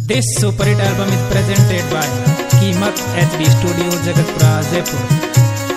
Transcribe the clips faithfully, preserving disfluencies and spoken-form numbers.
This super hit album is presented by कीमत H D Studio, Jagatpura, Jaipur.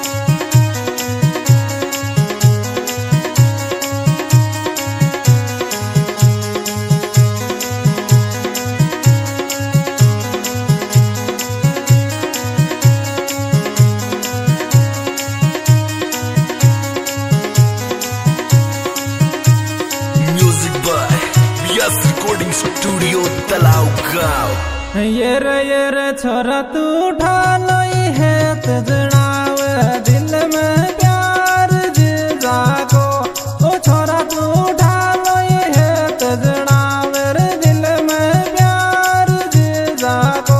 Recording studio तलाव गाँव। ये रे ये रे छोरा तू उठा लोई है तजनाव दिल में प्यार जागो। ओ छोरा तू उठा लोई है तजनाव रे दिल में प्यार जागो।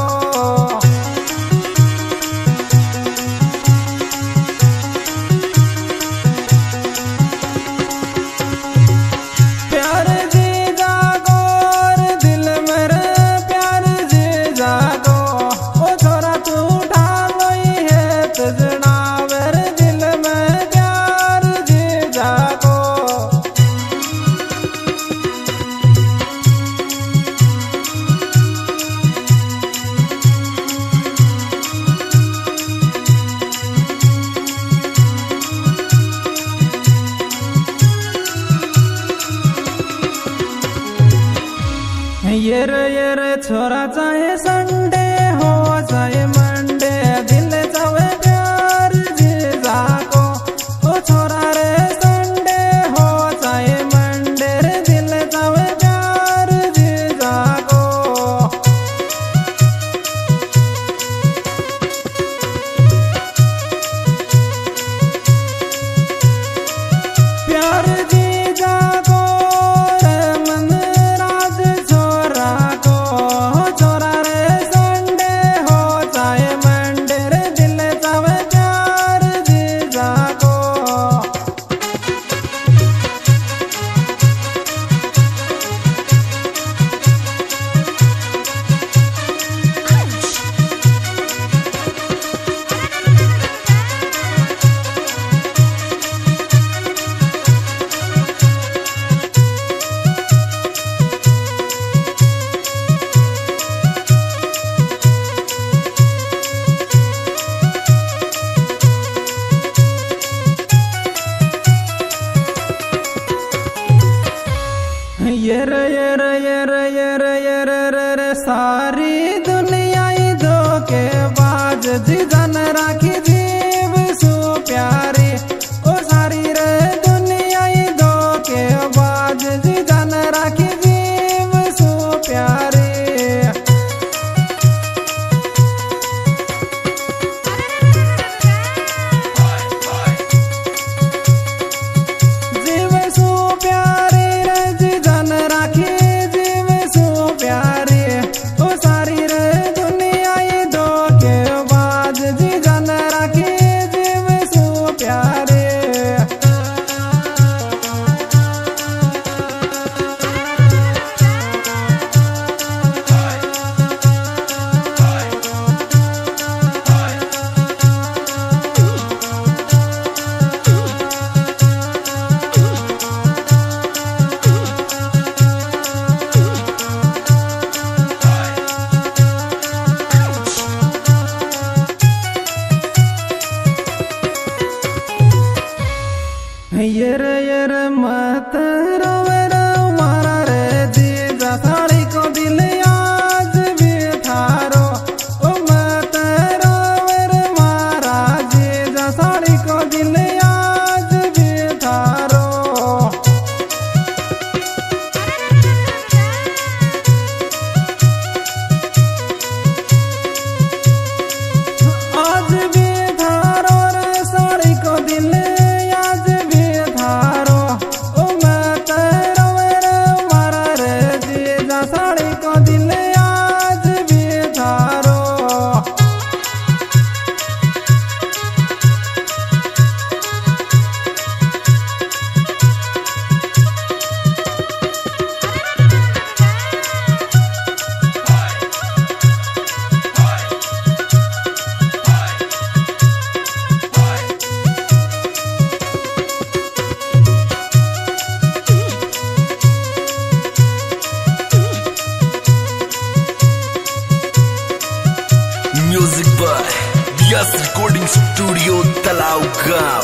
प्यार ये रे ये रे छोरा चाहे संडे हो चाहे मंडे दिल चाहे प्यार जागो। ओ छोरा रे संडे हो चाहे मंडे रे दिल चाहे प्यार जागो। प्यार जी जागो रे मन राज छोरा को। छोरा रे संडे हो चाहे मंडे रे दिल चाहे प्यार जागो। ये रे ये रे ये रे ये रे ये रे रे रे सारी दुनिया ही धोखेबाज जी जान राखी जीव सु प्यारी। ओ सारी रे दुनिया ही धोखेबाज जी जान राखी जीव सु प्यारी। जीव सु प्यारी रे जी जान राखी जीव सु प्यारी। ओ सारी रे दुनिया ही धोखेबाज जी Music by Bias Recording Studio Talaugao.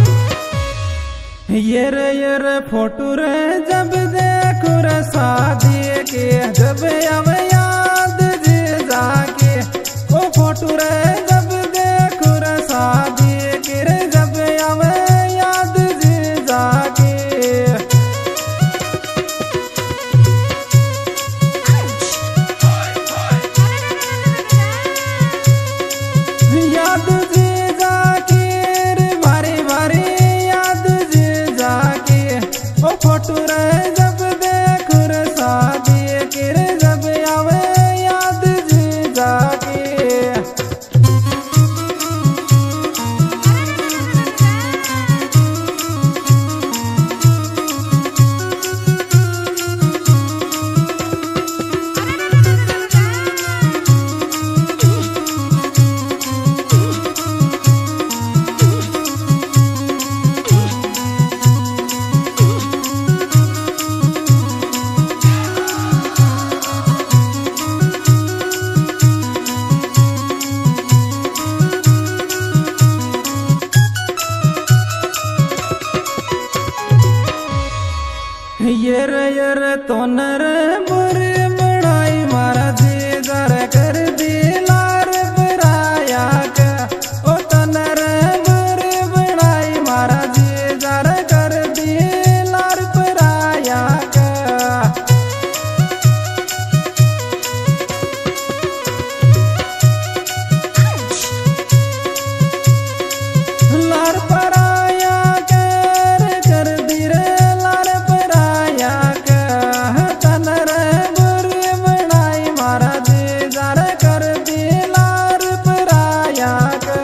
ये रे ये रे फोटो रे जब देखो रे शादी के जब आवे याद जी जाके ओ फोटो रे जब देखो रे शादी के रे जब आवे याद जी जाके याद जी जाके रे बारी बारी याद जी जाके ओ फोटो रे जब देखो रे शादी के रे जब आवे याद जी जाके ये रे ये रे तो नर बुरी बड़ाई मारा जी जर कर दी लार बराया का ओ तो नर बुरी बड़ाई मारा जी जर कर दी लार बराया का लार पराया कर कर दी रे लार पराया का तनर बुरी बनाई मारा जी जार कर दी लार पराया का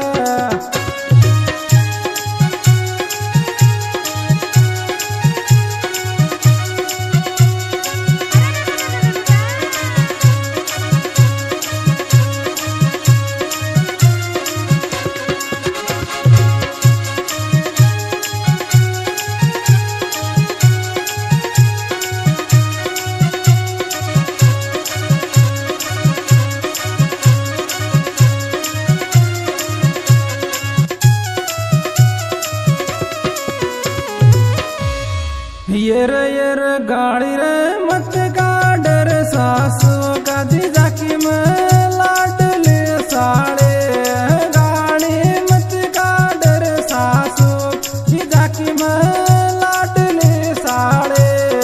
ये रे ये रे गाड़ी रे मत का डर सासू का जीजा की मैं लाडले साड़े गाड़ी मत का डर सासू जीजा की मैं लाडले साड़े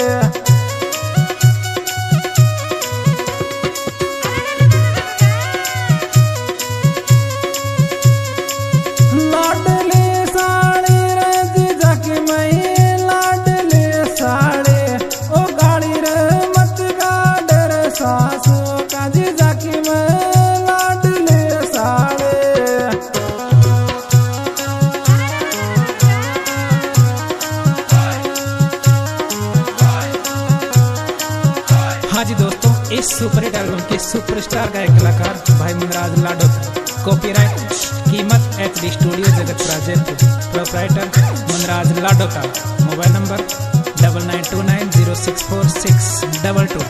लाडले साड़े रे जीजा की मैं लाडले साड़े ओ गाड़ी रे मत का डर सासू का जीजा की मैं लाडले साड़े हाँ जी दोस्तों, इस सुपरहिट एल्बम के सुपरस्टार गायक कलाकार भाई मनराज लाडोका। कॉपीराइट कीमत H D studio Jagatpura Jaipur. Proprietor Manraj Ladoka. Mobile number double nine two nine zero six four six double two.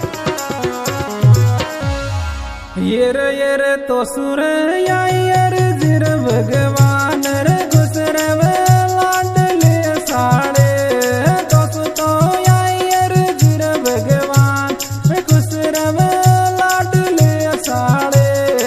ये रे ये रे तो सुर यार जिर भगवान रे गुसरे वे लाडले साड़े तो सु तो यार जिर भगवान रे गुसरे वे लाडले साड़े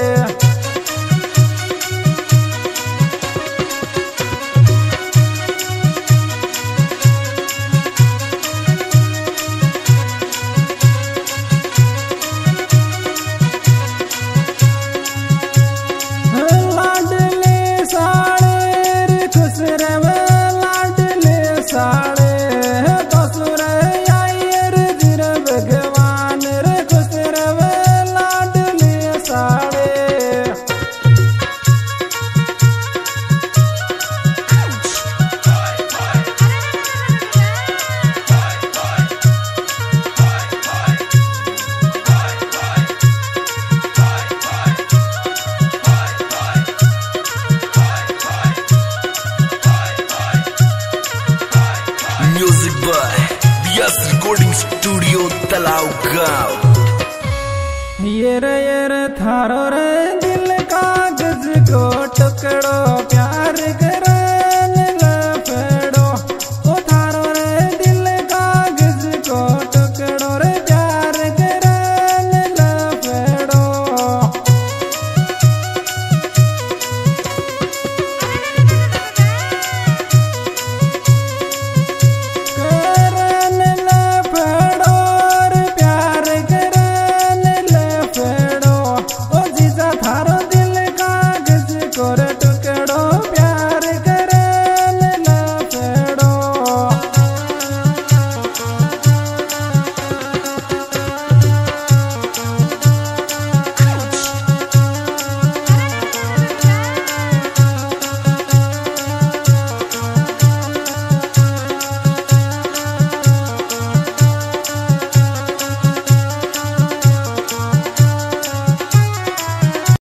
लाडले साड़े रे खुश रवे लाडले साड़े तो सुर यार जिर भगवान रे खुश रवे लाडले साड़े Music by Bias Recording Studio Talaugao. ये रे ये रे थारो रे